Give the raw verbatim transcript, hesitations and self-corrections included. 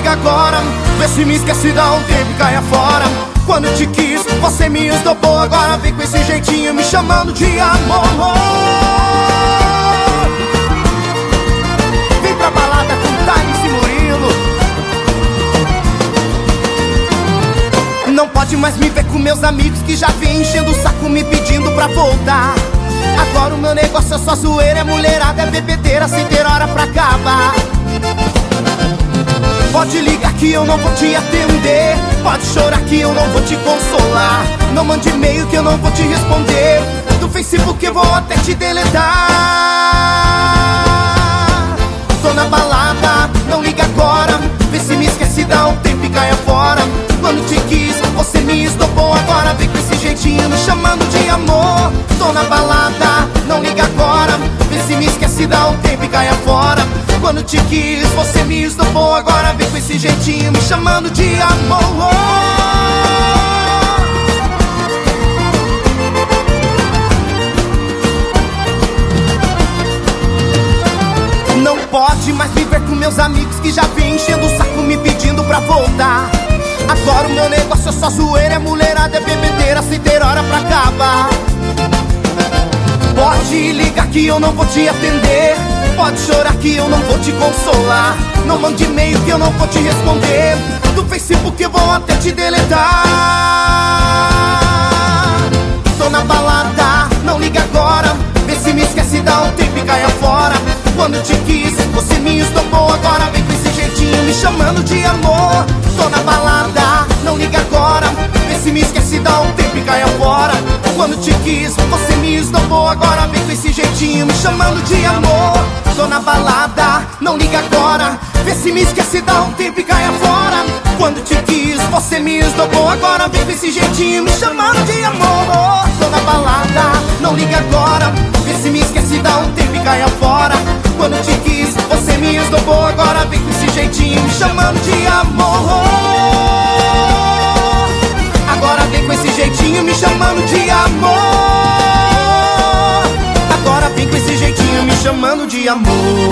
liga agora, vê se me esquece, dá um tempo e caia fora. Quando eu te quis, você me estopou. Agora vem com esse jeitinho me chamando de amor. Vem pra balada com Thales e Murilo. Não pode mais me ver com meus amigos que já vem enchendo o saco me pedindo pra voltar. Agora o meu negócio é só zoeira, é mulherada, é bebedeira sem ter hora pra acabar. Pode ligar que eu não vou te atender, pode chorar que eu não vou te consolar. Não mande e-mail que eu não vou te responder, do Facebook eu vou até te deletar. Tô na balada, não liga agora, vê se me esquece, dá um tempo e caia fora. Quando te quis, você me estopou. Agora vem com esse jeitinho me chamando de amor. Tô na balada, não liga agora, vê se me esquece, dá um tempo e caia fora. Quando te quis, você me estopou. Agora vem com esse jeitinho me chamando de amor. Não pode mais me ver com meus amigos que já vem enchendo o saco me pedindo pra voltar. Agora o meu negócio é só zoeira, é mulherada, é bebedeira sem ter hora pra acabar. Pode ligar que eu não vou te atender, pode chorar que eu não vou te consolar. Não mande e-mail que eu não vou te responder, do Facebook eu vou até te deletar. Tô na balada, não liga agora, vê se me esquece, dá um tempo e caia fora. Quando te quis, você me estopou. Agora vem com esse jeitinho me chamando de amor. Tô na balada, não liga agora, vê se me esquece, dá um tempo e caia fora. Quando te quis, você me estopou. Agora vem com esse jeitinho me chamando de amor. Tô na balada, não liga agora, vê se me esquece, dá um tempo e caia fora. Quando te quis, você me estopou. Agora vem com esse jeitinho me chamando de amor. Tô na balada, não liga agora, vê se me esquece, dá um tempo e caia fora. Quando te quis, você me estopou. Agora vem com esse jeitinho me chamando de amor. Agora vem com esse jeitinho me chamando de amor. Agora vem com esse jeitinho me chamando de amor.